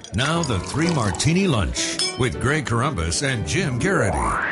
Now the Three Martini Lunch with Greg Corombos and Jim Garrity.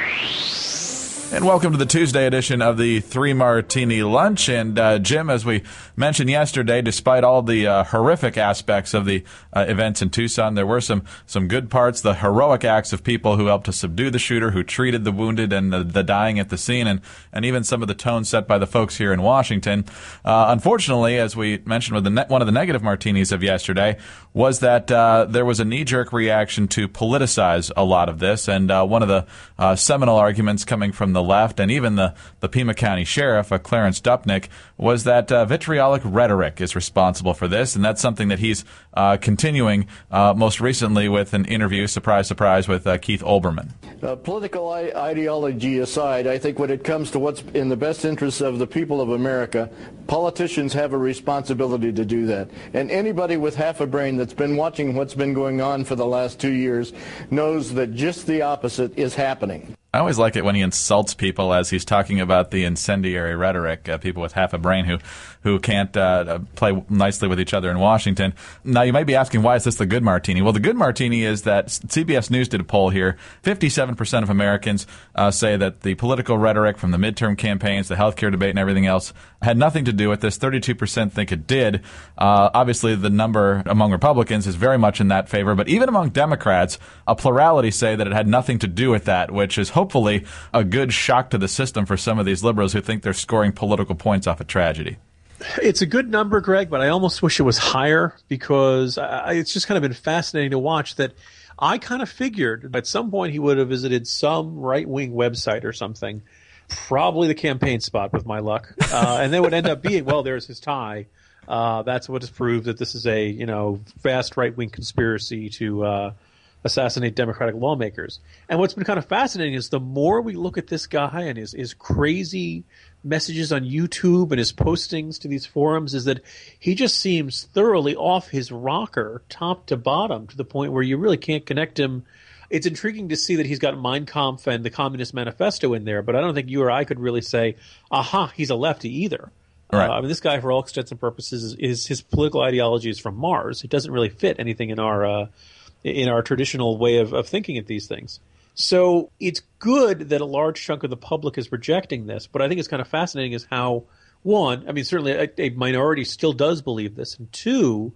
And welcome to the Tuesday edition of the Three Martini Lunch. And Jim, as we mentioned yesterday, despite all the horrific aspects of the events in Tucson, there were some good parts, the heroic acts of people who helped to subdue the shooter, who treated the wounded and the dying at the scene, and even some of the tone set by the folks here in Washington. Unfortunately, as we mentioned with one of the negative martinis of yesterday, was that there was a knee-jerk reaction to politicize a lot of this. And one of the seminal arguments coming from the left and even the Pima County Sheriff, Clarence Dupnick, was that vitriolic rhetoric is responsible for this, and that's something that he's continuing most recently with an interview, surprise, surprise, with Keith Olbermann. Political ideology aside, I think when it comes to what's in the best interests of the people of America, politicians have a responsibility to do that. And anybody with half a brain that's been watching what's been going on for the last 2 years knows that just the opposite is happening. I always like it when he insults people as he's talking about the incendiary rhetoric, people with half a brain who can't play nicely with each other in Washington. Now, you might be asking, why is this the good martini? Well, the good martini is that CBS News did a poll here. 57% of Americans say that the political rhetoric from the midterm campaigns, the healthcare debate, and everything else had nothing to do with this. 32% think it did. Obviously, the number among Republicans is very much in that favor. But even among Democrats, a plurality say that it had nothing to do with that, which is hopefully a good shock to the system for some of these liberals who think they're scoring political points off a tragedy. It's a good number, Greg, but I almost wish it was higher because it's just kind of been fascinating to watch that. I kind of figured at some point he would have visited some right-wing website or something, probably the campaign spot with my luck, and then would end up being, well, there's his tie. That's what has proved that this is a vast right-wing conspiracy to assassinate Democratic lawmakers. And what's been kind of fascinating is the more we look at this guy and his crazy messages on YouTube and his postings to these forums, is that he just seems thoroughly off his rocker, top to bottom, to the point where you really can't connect him. It's intriguing to see that he's got Mein Kampf and the Communist Manifesto in there, but I don't think you or I could really say, aha, he's a lefty either. Right. I mean, this guy, for all extents and purposes, is his political ideology is from Mars. It doesn't really fit anything in our traditional way of thinking of these things. So it's good that a large chunk of the public is rejecting this, but I think it's kind of fascinating is how, one, I mean, certainly a minority still does believe this, and two,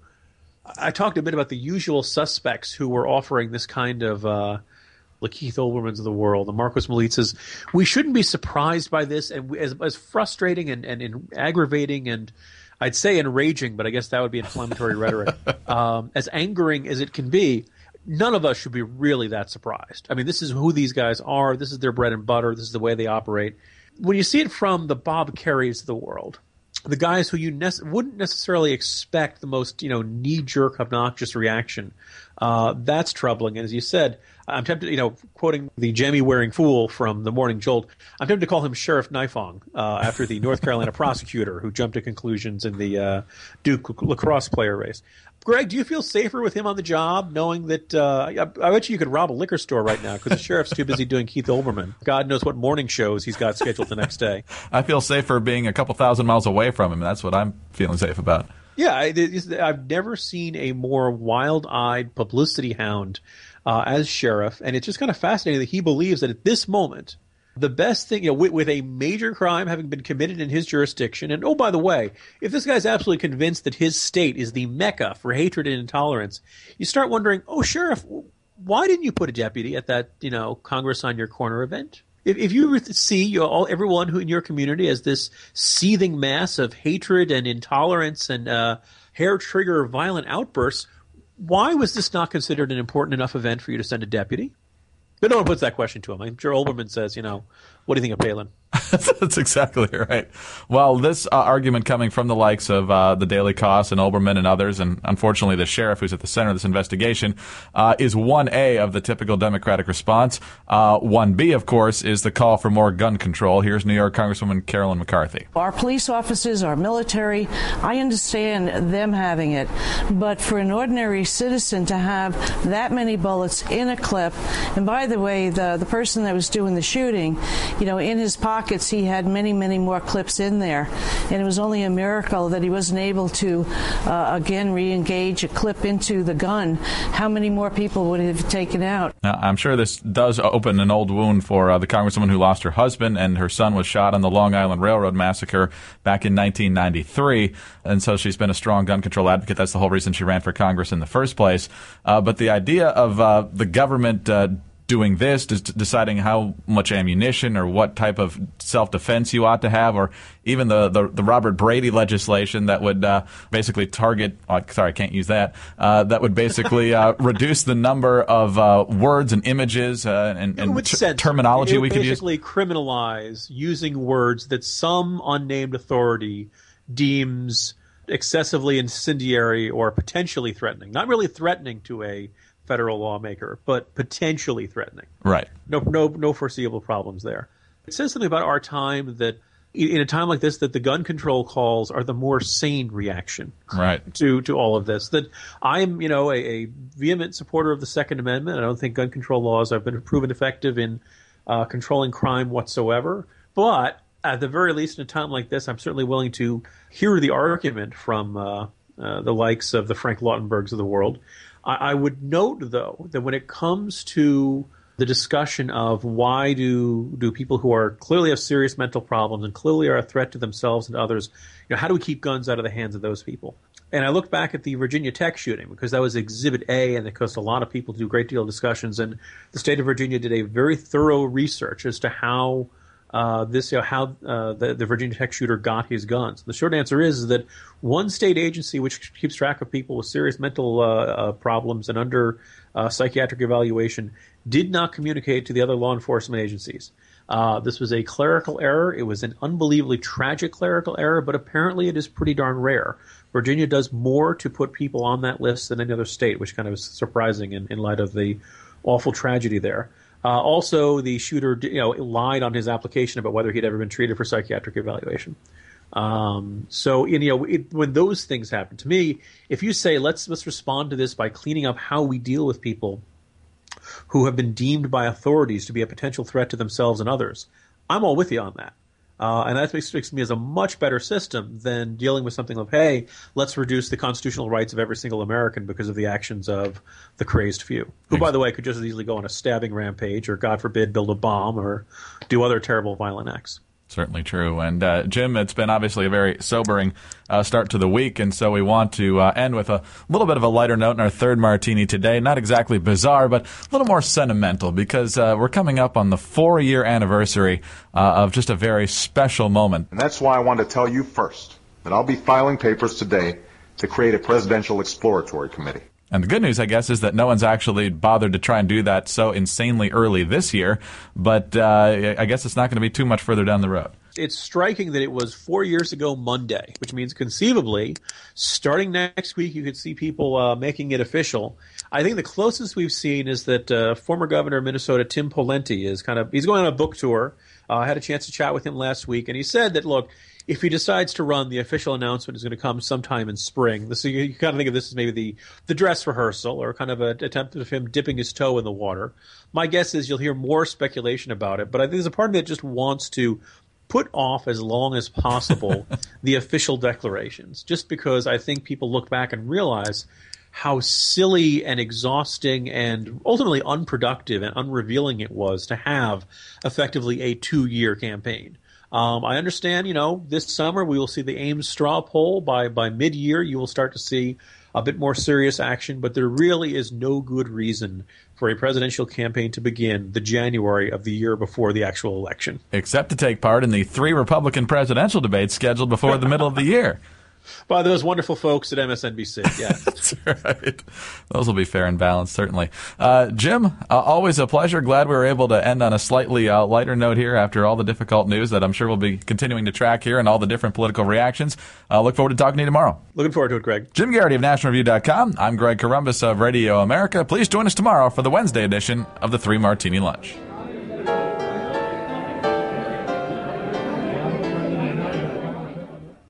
I talked a bit about the usual suspects who were offering this kind of like Keith Olbermann's of the world, the Marcos Malitz's. We shouldn't be surprised by this, and as frustrating and aggravating and I'd say enraging, but I guess that would be inflammatory rhetoric, as angering as it can be. None of us should be really that surprised. I mean, this is who these guys are. This is their bread and butter. This is the way they operate. When you see it from the Bob Kerrys of the world, the guys who you wouldn't necessarily expect the most, knee-jerk, obnoxious reaction, that's troubling. And as you said, I'm tempted, quoting the jammy-wearing fool from the Morning Jolt, I'm tempted to call him Sheriff Nifong after the North Carolina prosecutor who jumped to conclusions in the Duke lacrosse player race. Greg, do you feel safer with him on the job, knowing that I bet you could rob a liquor store right now because the sheriff's too busy doing Keith Olbermann. God knows what morning shows he's got scheduled the next day. I feel safer being a couple thousand miles away from him. That's what I'm feeling safe about. Yeah, I've never seen a more wild-eyed publicity hound as sheriff, and it's just kind of fascinating that he believes that at this moment, the best thing, with a major crime having been committed in his jurisdiction, and oh, by the way, if this guy's absolutely convinced that his state is the mecca for hatred and intolerance, you start wondering, oh, Sheriff, why didn't you put a deputy at that, Congress on Your Corner event? If you see everyone who in your community as this seething mass of hatred and intolerance and hair-trigger violent outbursts, why was this not considered an important enough event for you to send a deputy? But no one puts that question to him. I'm sure Olbermann says, what do you think of Palin? That's exactly right. Well, this argument coming from the likes of the Daily Kos and Olbermann and others, and unfortunately the sheriff who's at the center of this investigation, is 1A of the typical Democratic response. 1B, of course, is the call for more gun control. Here's New York Congresswoman Carolyn McCarthy. Our police officers, our military, I understand them having it, but for an ordinary citizen to have that many bullets in a clip, and by the way, the person that was doing the shooting, in his pocket, pockets, he had many, many more clips in there. And it was only a miracle that he wasn't able to, again, re-engage a clip into the gun. How many more people would it have taken out? Now, I'm sure this does open an old wound for the congresswoman who lost her husband, and her son was shot on the Long Island Railroad massacre back in 1993. And so she's been a strong gun control advocate. That's the whole reason she ran for Congress in the first place. But the idea of the government doing this, deciding how much ammunition or what type of self-defense you ought to have, or even the Robert Brady legislation that would basically target, sorry, I can't use that, that would basically reduce the number of words and images and terminology we could use. Basically criminalize using words that some unnamed authority deems excessively incendiary or potentially threatening. Not really threatening to a federal lawmaker, but potentially threatening. Right. No foreseeable problems there. It says something about our time that in a time like this, that the gun control calls are the more sane reaction to all of this. That I'm, a vehement supporter of the Second Amendment. I don't think gun control laws have been proven effective in controlling crime whatsoever. But at the very least, in a time like this, I'm certainly willing to hear the argument from the likes of the Frank Lautenbergs of the world. I would note, though, that when it comes to the discussion of why do people who are clearly have serious mental problems and clearly are a threat to themselves and others, how do we keep guns out of the hands of those people? And I look back at the Virginia Tech shooting because that was Exhibit A, and it caused a lot of people to do a great deal of discussions. And the state of Virginia did a very thorough research as to how the Virginia Tech shooter got his guns. The short answer is that one state agency which keeps track of people with serious mental problems and under psychiatric evaluation did not communicate to the other law enforcement agencies. This was a clerical error. It was an unbelievably tragic clerical error, but apparently it is pretty darn rare. Virginia does more to put people on that list than any other state, which kind of is surprising in light of the awful tragedy there. Also, the shooter, lied on his application about whether he'd ever been treated for psychiatric evaluation. When those things happen, to me, if you say let's respond to this by cleaning up how we deal with people who have been deemed by authorities to be a potential threat to themselves and others, I'm all with you on that. And that strikes me as a much better system than dealing with something of, hey, let's reduce the constitutional rights of every single American because of the actions of the crazed few, who, by the way, could just as easily go on a stabbing rampage or, God forbid, build a bomb or do other terrible violent acts. Certainly true. And, Jim, it's been obviously a very sobering start to the week, and so we want to end with a little bit of a lighter note in our third martini today. Not exactly bizarre, but a little more sentimental, because we're coming up on the 4-year anniversary of just a very special moment. And that's why I wanted to tell you first that I'll be filing papers today to create a presidential exploratory committee. And the good news, I guess, is that no one's actually bothered to try and do that so insanely early this year. But I guess it's not going to be too much further down the road. It's striking that it was 4 years ago Monday, which means conceivably, starting next week, you could see people making it official. I think the closest we've seen is that former governor of Minnesota, Tim Pawlenty, he's going on a book tour. I had a chance to chat with him last week, and he said that, look, if he decides to run, the official announcement is going to come sometime in spring. So you kind of think of this as maybe the dress rehearsal or kind of an attempt of him dipping his toe in the water. My guess is you'll hear more speculation about it, but I think there's a part of me that just wants to put off as long as possible the official declarations, just because I think people look back and realize how silly and exhausting and ultimately unproductive and unrevealing it was to have effectively a 2-year campaign. I understand, this summer we will see the Ames straw poll. By mid-year, you will start to see a bit more serious action, but there really is no good reason for a presidential campaign to begin the January of the year before the actual election. Except to take part in the 3 Republican presidential debates scheduled before the middle of the year. By those wonderful folks at MSNBC, yeah. That's right. Those will be fair and balanced, certainly. Jim, always a pleasure. Glad we were able to end on a slightly lighter note here after all the difficult news that I'm sure we'll be continuing to track here and all the different political reactions. Look forward to talking to you tomorrow. Looking forward to it, Greg. Jim Garrity of NationalReview.com. I'm Greg Corombos of Radio America. Please join us tomorrow for the Wednesday edition of the 3 Martini Lunch.